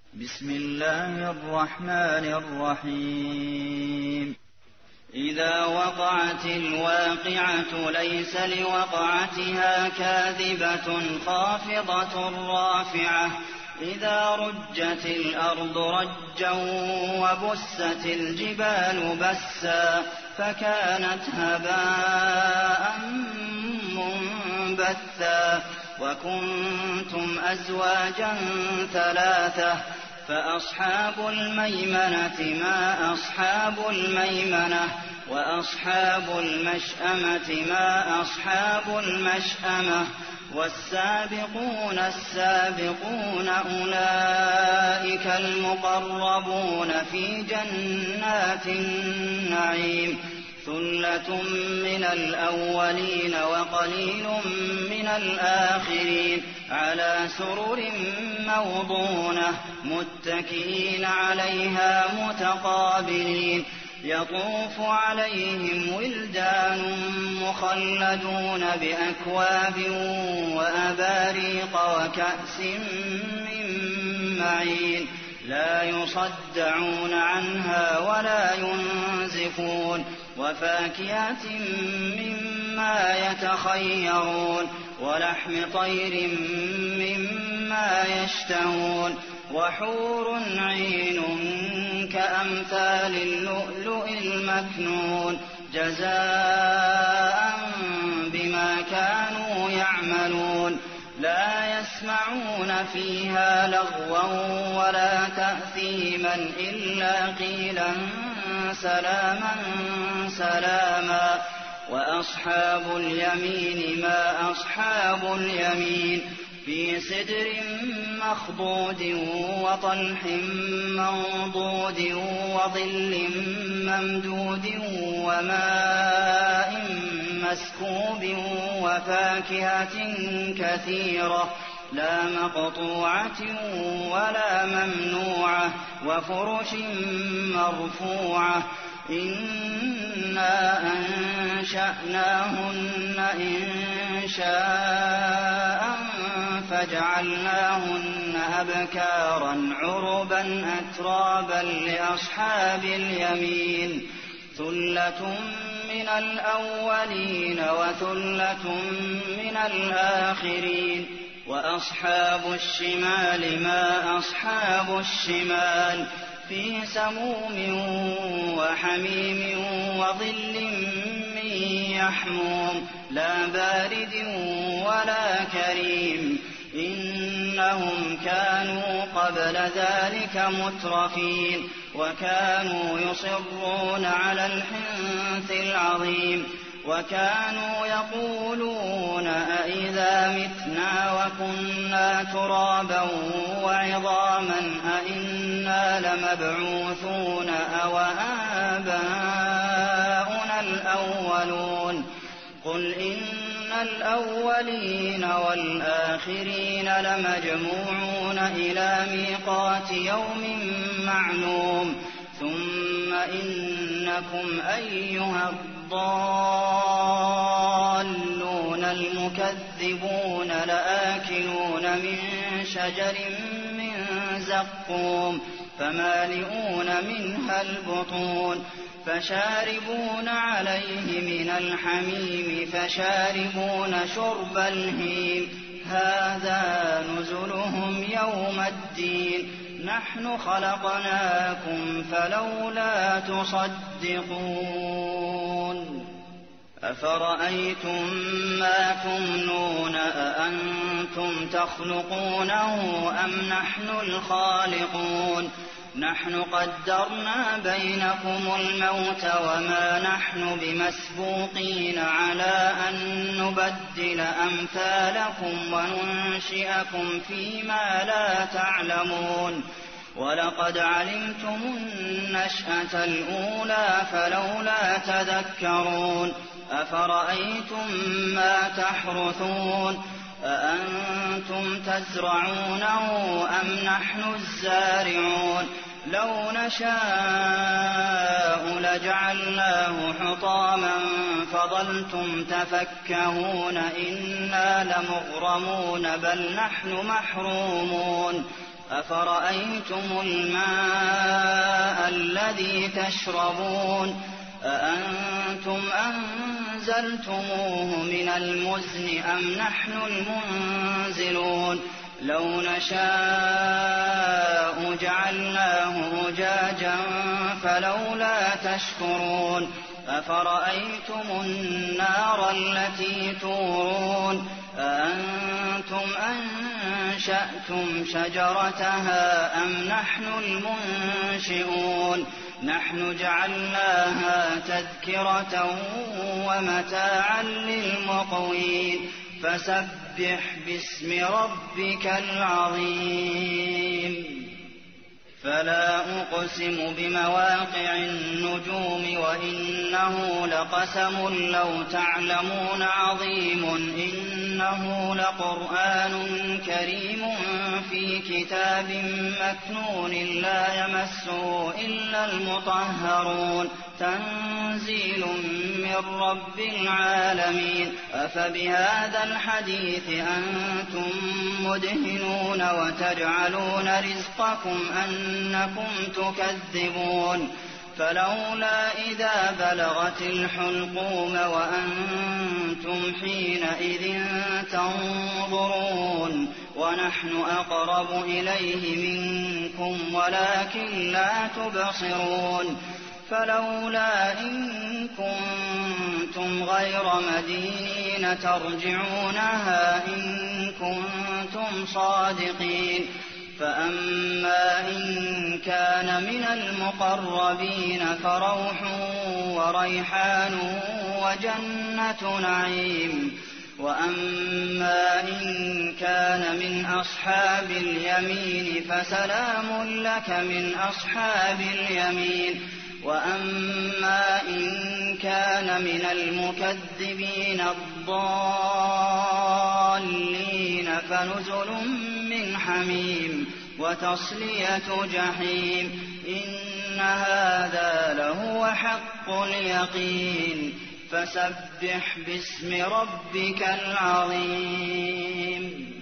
بسم الله الرحمن الرحيم إذا وقعت الواقعة ليس لوقعتها كاذبة خافضة رافعة إذا رجت الأرض رجا وبست الجبال بسا فكانت هباء منبثا وكنتم أزواجا ثلاثة فأصحاب الميمنة ما أصحاب الميمنة وأصحاب المشأمة ما أصحاب المشأمة والسابقون السابقون أولئك المقربون في جنات النعيم ثلة من الأولين وقليل من الآخرين على سرر موضونة متكئين عليها متقابلين يطوف عليهم ولدان مخلدون بأكواب وأباريق وكأس من معين لا يصدعون عنها ولا ينزفون وفاكهة مما يتخيرون ولحم طير مما يشتهون وحور عين كأمثال اللؤلؤ المكنون جزاء بما كانوا يعملون لا يسمعون فيها لغوا ولا تأثيما إلا قيلا سلاما سلاما وأصحاب اليمين ما أصحاب اليمين في سدر مخضود وطلح منضود وظل ممدود وماء مسكوب وفاكهة كثيرة لا مقطوعة ولا ممنوعة وفرش مرفوعة إنا أنشأناهن إنشاء فجعلناهن أبكارا عربا أترابا لأصحاب اليمين ثلة من الأولين وثلة من الآخرين وأصحاب الشمال ما أصحاب الشمال في سموم وحميم وظل من يحموم لا بارد ولا كريم إنهم كانوا قبل ذلك مترفين وكانوا يصرون على الحنث العظيم وكانوا يقولون أئذا متنا وكنا ترابا وعظاما أئنا لمبعوثون أو آباؤنا الأولون قل إن الأولين والآخرين لمجموعون إلى ميقات يوم معلوم ثم إنكم أيها الضالون المكذبون لآكلون من شجر من زقوم فمالئون منها البطون فشاربون عليه من الحميم فشاربون شرب الهيم هذا نزلهم يوم الدين نحن خلقناكم فلولا تصدقون أفرأيتم ما تمنون أأنتم تخلقونه أم نحن الخالقون نحن قدرنا بينكم الموت وما نحن بمسبوقين على أن نبدل أمثالكم وننشئكم فيما لا تعلمون ولقد علمتم النشأة الأولى فلولا تذكرون أفرأيتم ما تحرثون أأنتم تزرعونه أم نحن الزارعون لو نشاء لجعلناه حطاما فظلتم تفكهون إنا لمغرمون بل نحن محرومون أفرأيتم الماء الذي تشربون أأنتم أنزلتموه من المزن أم نحن المنزلون لو نشاء جعلناه أجاجا فلولا تشكرون أفرأيتم النار التي تورون أأنتم أنشأتم شجرتها أم نحن المنشئون نحن جعلناها تذكرة ومتاعا للمقوين فسبح باسم ربك العظيم فلا أقسم بمواقع النجوم وإنه لقسم لو تعلمون عظيم إنه لقرآن كريم في كتاب مكنون لا يمسه إلا المطهرون تنزيل من رب العالمين أفبهذا الحديث أنتم مدهنون وتجعلون رزقكم أنكم تكذبون فلولا إذا بلغت الحلقوم وأنتم حينئذ تنظرون ونحن أقرب إليه منكم ولكن لا تبصرون فلولا إن كنتم غير مدينين ترجعونها إن كنتم صادقين فأما إن كان من المقربين فروح وريحان وجنة نعيم وأما إن كان من أصحاب اليمين فسلام لك من أصحاب اليمين وأما إن كان من المكذبين الضالين فنزل من حميم وتصلية جحيم إن هذا لهو حق اليقين فسبح باسم ربك العظيم